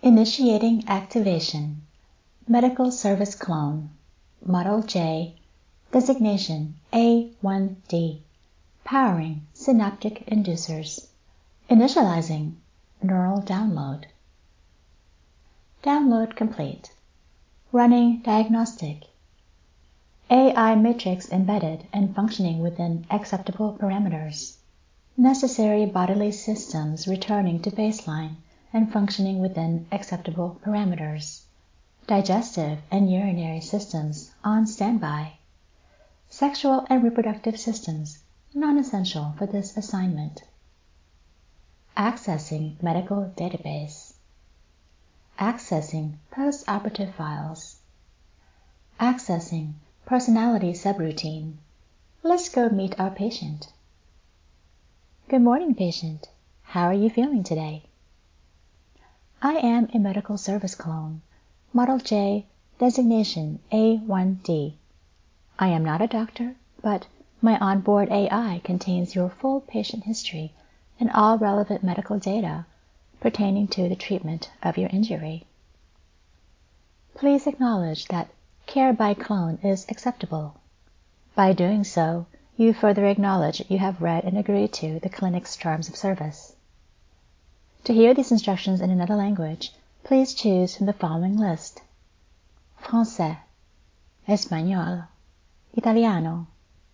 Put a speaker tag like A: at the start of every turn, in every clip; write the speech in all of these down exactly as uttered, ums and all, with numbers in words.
A: Initiating activation. Medical service clone. Model J. Designation A one D. Powering synaptic inducers. Initializing neural download. Download complete. Running diagnostic. A I matrix embedded and functioning within acceptable parameters. Necessary bodily systems returning to baseline and functioning within acceptable parameters. Digestive and urinary systems on standby. Sexual and reproductive systems non-essential for this assignment. Accessing medical database. Accessing post-operative files. Accessing personality subroutine. Let's go meet our patient. Good morning, patient. How are you feeling today? I am a medical service clone. Model J, designation A one D. I am not a doctor, but my onboard A I contains your full patient history and all relevant medical data pertaining to the treatment of your injury. Please acknowledge that care by clone is acceptable. By doing so, you further acknowledge you have read and agreed to the clinic's terms of service. To hear these instructions in another language, please choose from the following list: Français, Español, Italiano.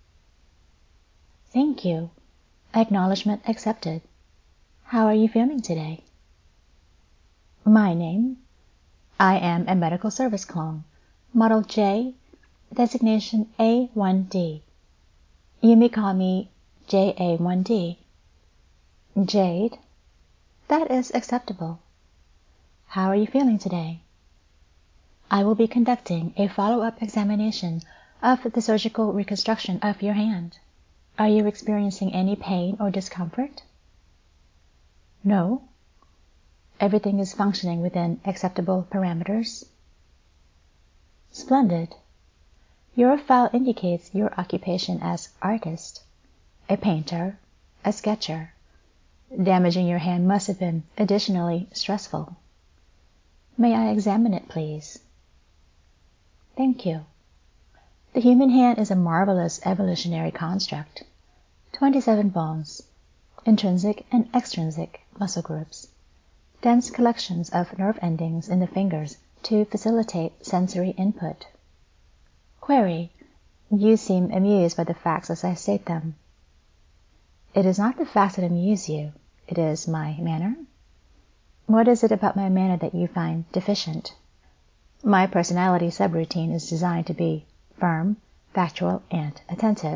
A: Thank you. Acknowledgement accepted. How are you feeling today? My name? I am a medical service clone. Model J, designation A one D. You may call me J A one D. Jade? That is acceptable. How are you feeling today? I will be conducting a follow-up examination of the surgical reconstruction of your hand. Are you experiencing any pain or discomfort? No. Everything is functioning within acceptable parameters? Splendid. Your file indicates your occupation as artist, a painter, a sketcher. Damaging your hand must have been additionally stressful. May I examine it, please? Thank you. The human hand is a marvelous evolutionary construct. twenty-seven bones, intrinsic and extrinsic muscle groups, dense collections of nerve endings in the fingers to facilitate sensory input. Query: you seem amused by the facts as I state them. It is not the facts that amuse you, it is my manner. What is it about my manner that you find deficient? My personality subroutine is designed to be firm, factual, and attentive.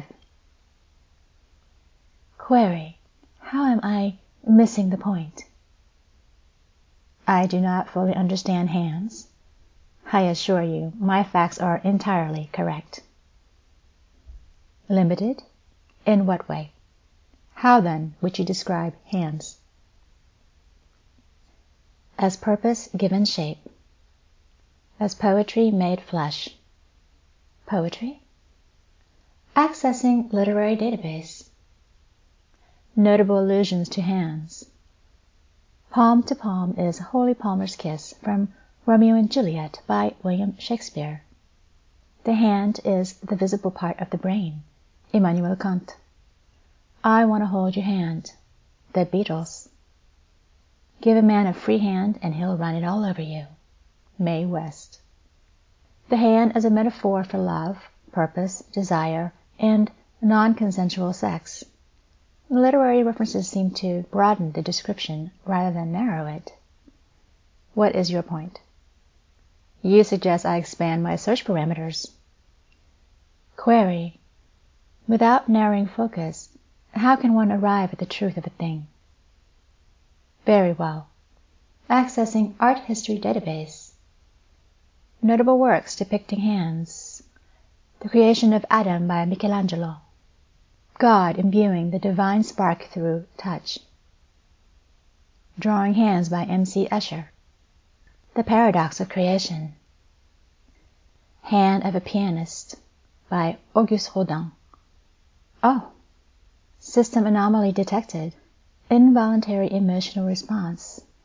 A: Query: how am I missing the point? I do not fully understand hands. I assure you, my facts are entirely correct. Limited? In what way? How then would you describe hands? As purpose given shape. As poetry made flesh. Poetry? Accessing literary database. Notable allusions to hands. Palm to palm is Holy Palmer's Kiss from Romeo and Juliet by William Shakespeare. The hand is the visible part of the brain. Immanuel Kant. I want to hold your hand. The Beatles. Give a man a free hand and he'll run it all over you. Mae West. The hand as a metaphor for love, purpose, desire, and non-consensual sex. Literary references seem to broaden the description rather than narrow it. What is your point? You suggest I expand my search parameters. Query: without narrowing focus, how can one arrive at the truth of a thing? Very well. Accessing art history database. Notable works depicting hands. The Creation of Adam by Michelangelo. God imbuing the divine spark through touch. Drawing Hands by M C Escher. The Paradox of Creation. Hand of a Pianist by Auguste Rodin. Oh! System anomaly detected. Involuntary emotional response.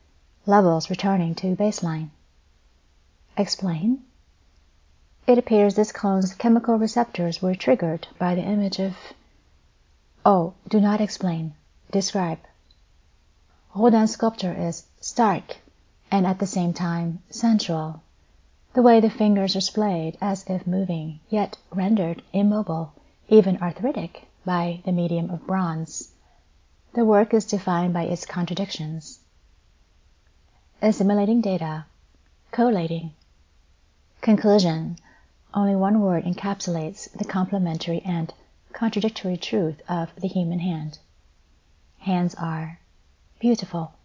A: levels returning to baseline. Explain. It appears this clone's chemical receptors were triggered by the image of... Oh, do not explain. Describe. Rodin's sculpture is stark and at the same time sensual. The way the fingers are splayed as if moving, yet rendered immobile, even arthritic, by the medium of bronze. The work is defined by its contradictions. Assimilating data. Collating. Conclusion. Only one word encapsulates the complementary and contradictory truth of the human hand. Hands are beautiful.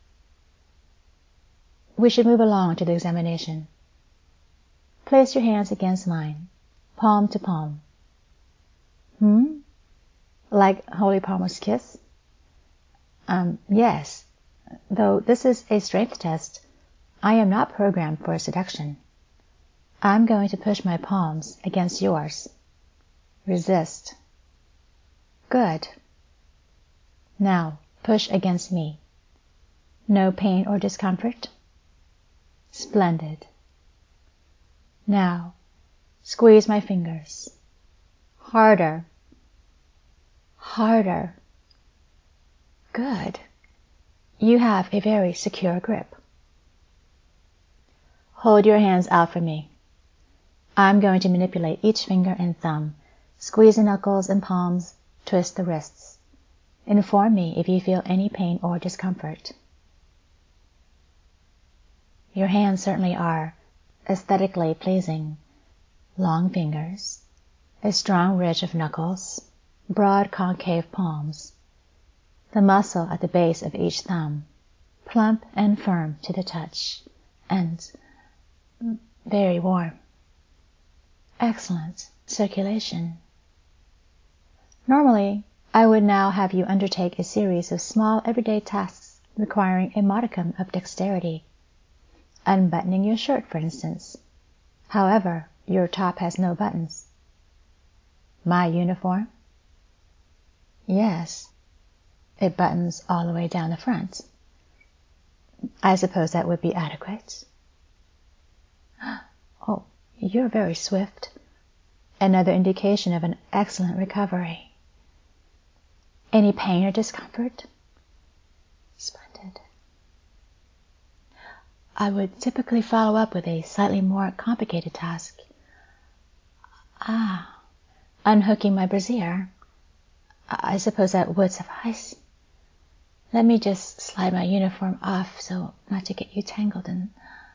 A: We should move along to the examination. Place your hands against mine, palm to palm. Hmm? Like Holy Palmer's kiss? Um, yes. Though this is a strength test, I am not programmed for seduction. I'm going to push my palms against yours. Resist. Good. Now, push against me. No pain or discomfort? Splendid. Now, squeeze my fingers. Harder. Harder. Good. You have a very secure grip. Hold your hands out for me. I'm going to manipulate each finger and thumb, squeeze the knuckles and palms, twist the wrists. Inform me if you feel any pain or discomfort. Your hands certainly are aesthetically pleasing. Long fingers, a strong ridge of knuckles, broad concave palms, the muscle at the base of each thumb, plump and firm to the touch, and very warm. Excellent circulation. Normally, I would now have you undertake a series of small everyday tasks requiring a modicum of dexterity. Unbuttoning your shirt, for instance. However, your top has no buttons. My uniform? Yes. It buttons all the way down the front. I suppose that would be adequate. Oh, you're very swift. Another indication of an excellent recovery. Any pain or discomfort? Splendid. I would typically follow up with a slightly more complicated task. Ah, unhooking my brassiere. I suppose that would suffice. Let me just slide my uniform off so not to get you tangled in.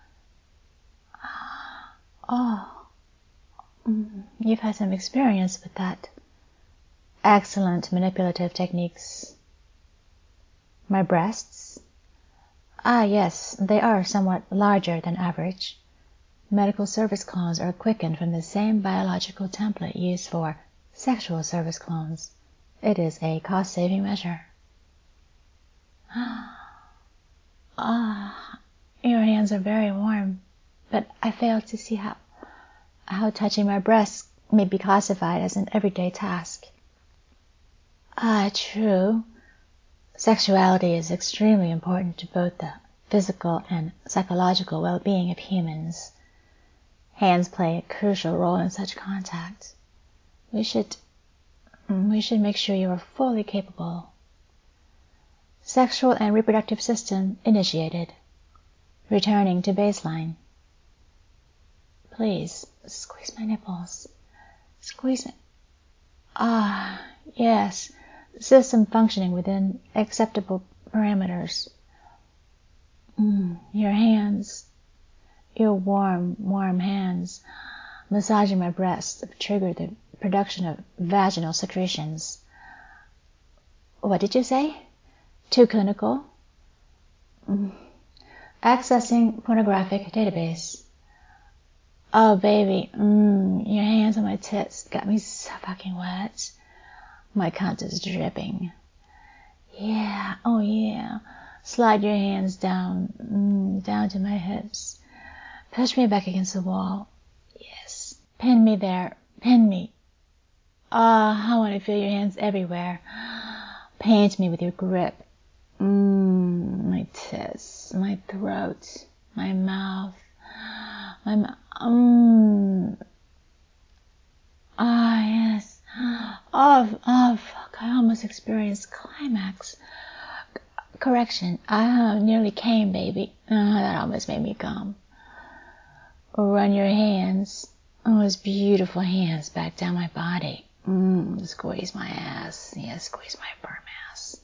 A: Oh, you've had some experience with that. Excellent manipulative techniques. My breasts? Ah, yes, they are somewhat larger than average. Medical service clones are quickened from the same biological template used for sexual service clones. It is a cost-saving measure. Ah, your hands are very warm, but I fail to see how, how touching my breasts may be classified as an everyday task. Ah, true. Sexuality is extremely important to both the physical and psychological well-being of humans. Hands play a crucial role in such contact. We should, we should make sure you are fully capable. Sexual and reproductive system initiated. Returning to baseline. Please, squeeze my nipples. Squeeze it. Ah, yes. System functioning within acceptable parameters. Mm, your hands, your warm, warm hands, massaging my breasts have triggered the production of vaginal secretions. What did you say? Too clinical? Mm. Accessing pornographic database. Oh, baby, mm, your hands on my tits got me so fucking wet. My cunt is dripping. Yeah, oh yeah. Slide your hands down, mm, down to my hips. Push me back against the wall. Yes. Pin me there. Pin me. Ah, oh, I want to feel your hands everywhere. Paint me with your grip. Mm, my tits, my throat, my mouth, my mouth. Mm. Ah, yes. Oh, oh, fuck, I almost experienced climax. C- correction, I uh, nearly came, baby. Uh, that almost made me come. Run your hands, oh, those beautiful hands back down my body. Mm, squeeze my ass. Yes, squeeze my firm ass.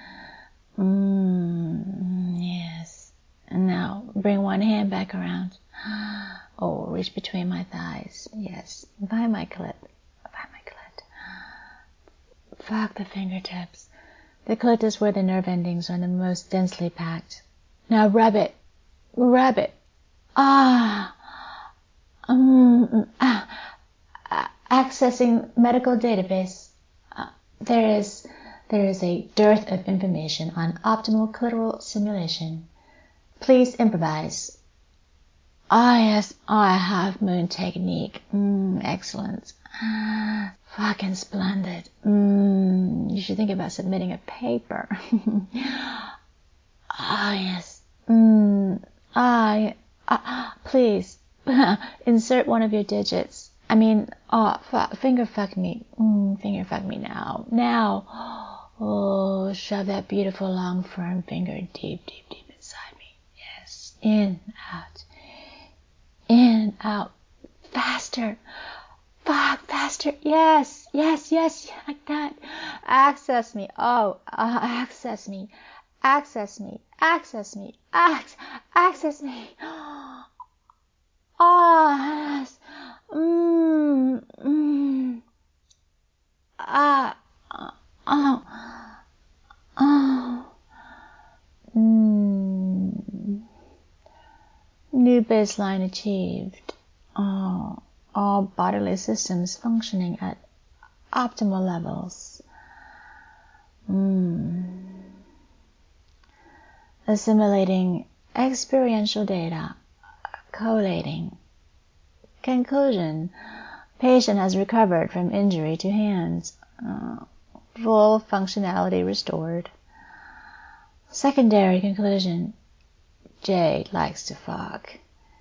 A: Mm, yes. And now bring one hand back around. Oh, reach between my thighs. Yes, by my clit. By my clit. Fuck the fingertips. The clit is where the nerve endings are the most densely packed. Now rub it. Rub it. Ah. Um, ah. Accessing medical database. Uh, there is there is a dearth of information on optimal clitoral stimulation. Please improvise. Ah, yes, I have moon technique. Mm, excellent. Fucking splendid. Mm, you should think about submitting a paper. Ah, yes. Mm, ah, ah, please insert one of your digits. I mean, oh, f- finger fuck me. Mm, finger fuck me now. Now. Oh, shove that beautiful, long, firm finger deep, deep, deep inside me. Yes. In, out. In, out. Faster. Fuck, faster. Yes, yes, yes, like that. Access me. Oh, uh, access me. Access me. Access me. Ac- access me. Oh, yes. Mm, mm. Ah, oh, oh. Mm. New baseline achieved. Oh, all bodily systems functioning at optimal levels. Mm. Assimilating experiential data. Collating. Conclusion. Patient has recovered from injury to hands. Uh, full functionality restored. Secondary conclusion. Jade likes to fuck.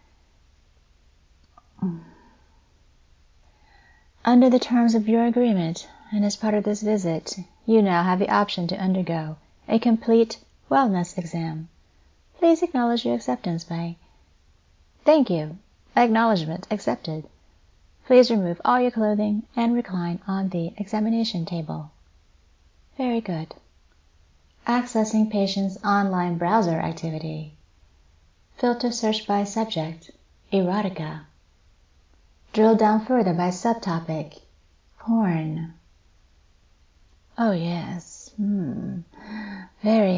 A: Under the terms of your agreement, and as part of this visit, you now have the option to undergo a complete wellness exam. Please acknowledge your acceptance by thank you. Acknowledgement accepted. Please remove all your clothing and recline on the examination table. Very good. Accessing patient's online browser activity. Filter search by subject. Erotica. Drill down further by subtopic. Porn. Oh yes. Hmm. Very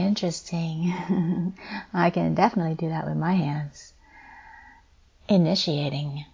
A: interesting. I can definitely do that with my hands. Initiating.